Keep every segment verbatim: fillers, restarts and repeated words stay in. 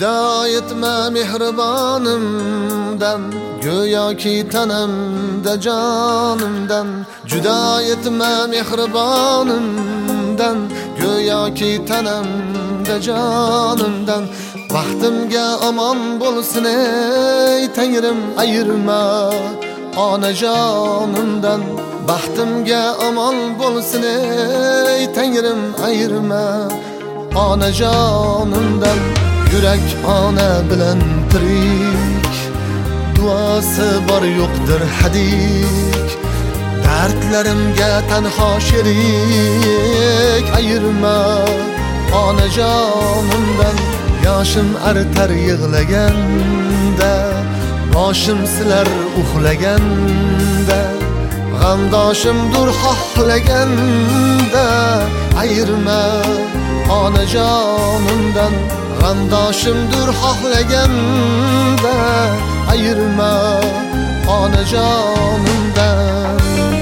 Juda etme mehribonimdan, go'yoki tanamda jonimdan. Juda etme mehribonimdan, go'yoki tanamda jonimdan. Baxtimga aman bo'lsin ey Tangrim, ayirma onajonimdan. Baxtimga aman bo'lsin ey Tangrim, ayirma onajonimdan. Yurak ona bilan tirik, duosi bor yo'qdir hadik. Dardlarimga tanho sherik, ayirma onajonimdan. Yoshim artar yig'laganda, boshim silar uxlaganda. G'amdoshimdur xohlaganda, ayirma onajonimdan. G'amdoshimdur xohlaganda, ayirma onajonimdan.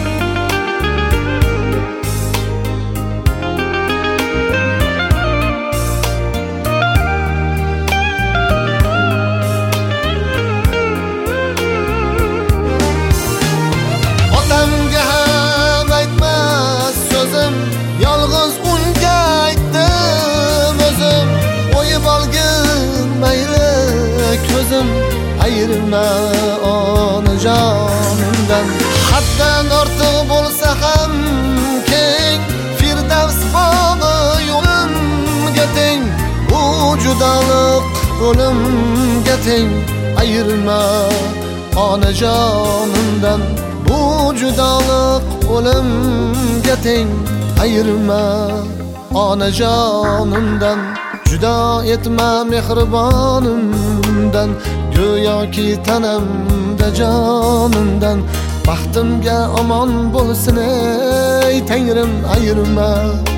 Otamga ham aytmas so'zim, yolg'iz unga aytdim o'zim. O'yib olgin mayli ko'zim, ayirma onajonimdan. Haddan ortiq bo'lsa ham keng, Firdavs bog'i yo'limga teng. Bu judolik o'limga teng, ayirma onajonimdan. Bu judolik o'limga teng, ayirma onajonimdan. Judo etma mehribonimdan, go'yoki tanamda jonimdan. Baxtimga aman bo'lsin ey Tangrim, ayirma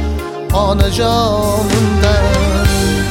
onajonimdan.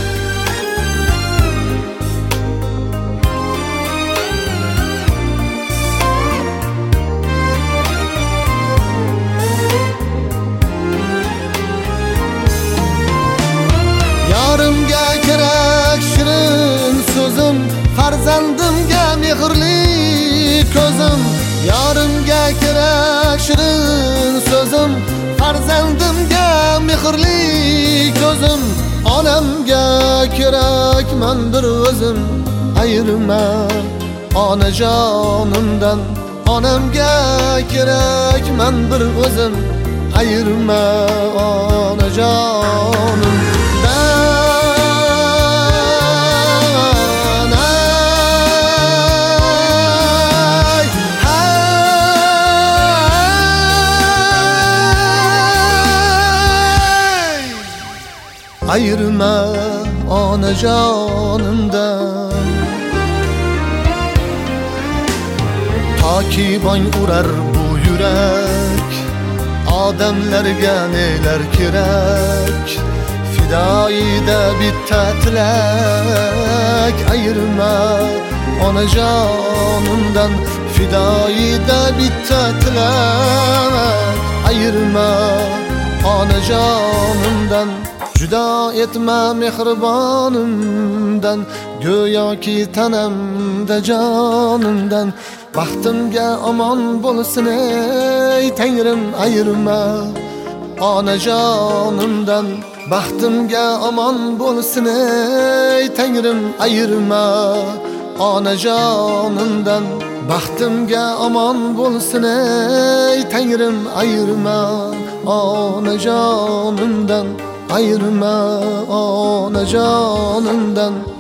Yorimga kerak shirin so'zim, farzandimga mehrli ko'zim. Yorimga kerak shirin so'zim, farzandimga mehrli ko'zim. Onamga kerak man bir o'zim, ayirma onajonimdan. Onamga kerak man bir o'zim, ayirma onajonimdan. Ayirma onajonimdan. Toki bong urar bu yurak, odamlarga nelar kerak. Fidoyida bitta tilak, ayirma onajonimdan. Fidoyida bitta tilak, ayirma onajonimdan. Judo etma mehribonimdan, go'yoki tanamda jonimdan. Baxtimga aman bo'lsin ey Tangrim, ayirma onajonimdan. Baxtimga aman bo'lsin ey Tangrim, ayirma onajonimdan. Baxtimga aman bo'lsin ey Tangrim, ayirma onajonimdan. Ayırma onajonimdan.